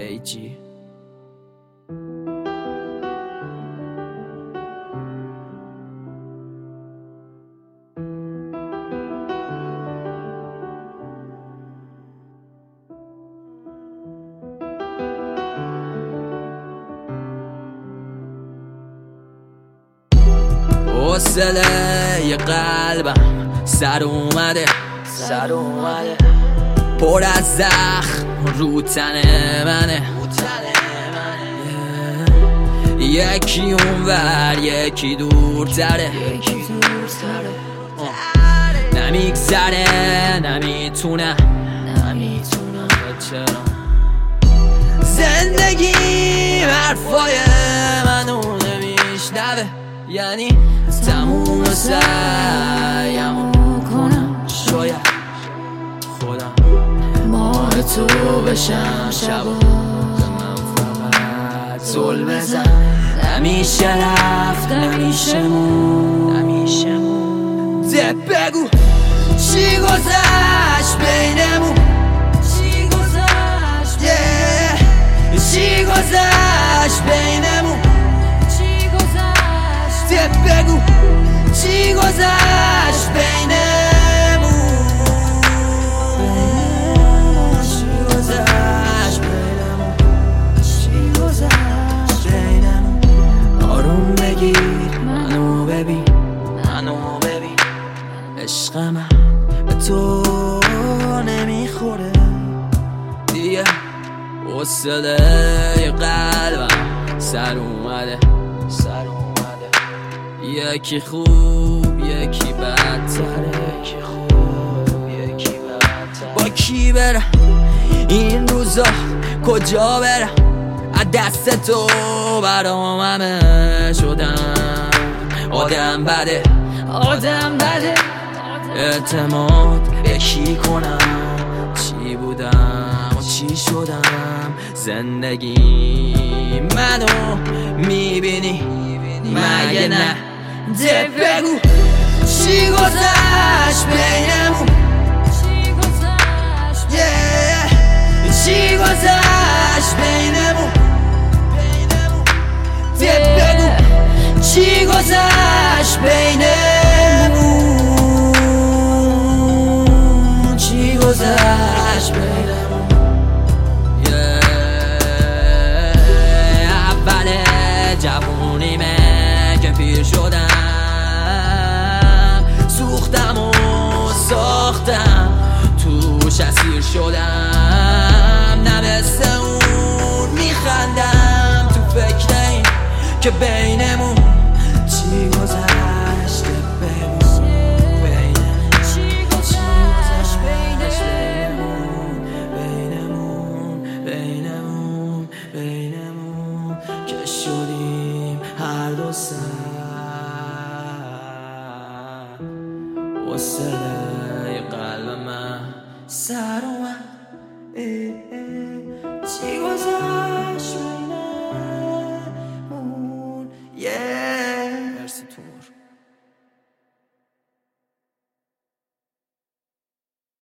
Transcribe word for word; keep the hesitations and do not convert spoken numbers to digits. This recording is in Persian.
ایجی حوصله یه قلبم سر اومده سر اومده پر از زخم رو تن منه یکی اونور یکی دورتره نمیگذره نمیتونم نمیتونم چرا زندگی حرفای منو نمیشنوه یعنی تموم سعیمو کنم شاید خودم ماه تو بشم شبا من فقط زل بزن نمیشه رفت نمیشه مون نمیشه مون ده بگو چی گذشت بینمون چی گذشت yeah. چی گذشت بینمون چی گذشت ده بگو چی گذشت بینمون چی گذشت بینمون چی گذشت بینمون آروم بگیر منو ببین منو ببین عشق من به تو نمیخوره دیگه حوصله قلبم سر اومده سر اومده یکی خوب یکی بدتره یکی خوب یکی بدتره با کی برم این روزا کجا برم از دست تو برام همه شدم آدم بده آدم بده اعتماد به کی کنم چی بودم و چی شدم زندگی منو میبینی مگه نه ده بگو چی گذشت بینمون چی گذشت yeah. چی گذشت بینمون ده بگو چی گذشت بینمون چی گذشت بینمون yeah. اول جوونیمه که پیر شدم سوختم و ساختم توش اسیر شدم نمسته اون میخندم تو فکر این که بینمون چی گذشت بینمون چی گذشت بینمون بینمون بینمون بینمون که شدیم هر دو سر حوصله